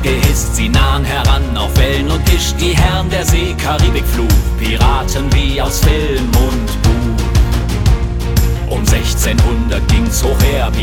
gehisst, sie nahen heran auf Wellen und Gischt, die Herren der See, Karibikfluch, Piraten wie aus Film und Buch. Um 1600 ging's hoch her,